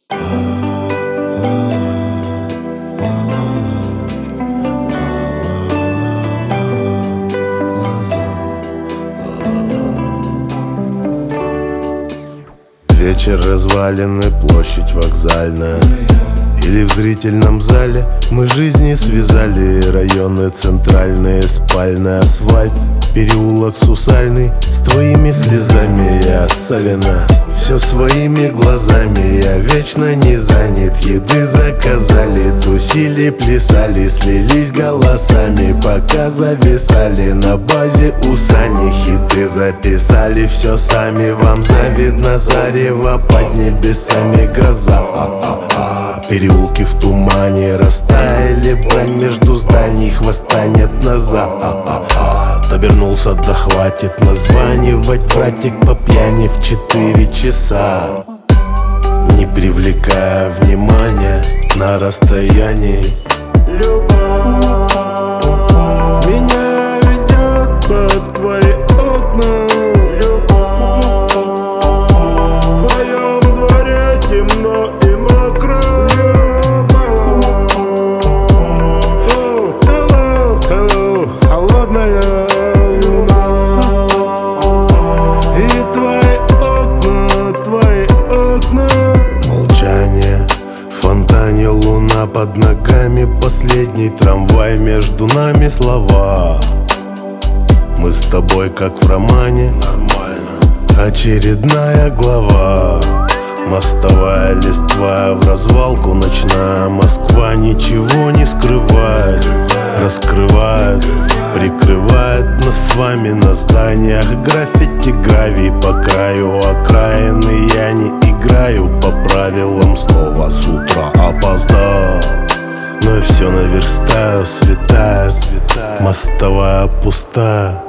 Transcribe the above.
Вечер, развалины, площадь вокзальная. Или в зрительном зале мы жизни связали. Районы центральные, спальный асфальт, переулок Сусальный. С твоими слезами я Савина, все своими глазами. Я вечно не занят, еды заказали. Тусили, плясали, слились голосами, пока зависали на базе у Сани. Хиты записали, все сами. Вам завидно зарево, под небесами гроза. Переулки в тумане растаяли, брань между зданий, хвоста нет назад. Обернулся, да хватит названивать, братик, по пьяни в 4 часа. Не привлекая внимания на расстоянии. Любовь меня ведет под твои окна. Любовь в твоем дворе темно и мокро. Холодная луна и твои окна. Молчание, в фонтане луна под ногами. Последний трамвай, между нами слова. Мы с тобой как в романе. Нормально. Очередная глава. Мостовая листва в развалку, ночная Москва ничего не скрывает. Раскрывает, прикрывает нас с вами на зданиях. Граффити, гравий по краю окраины. Я не играю по правилам, снова с утра опоздал. Но я все наверстаю, святая, мостовая пустая.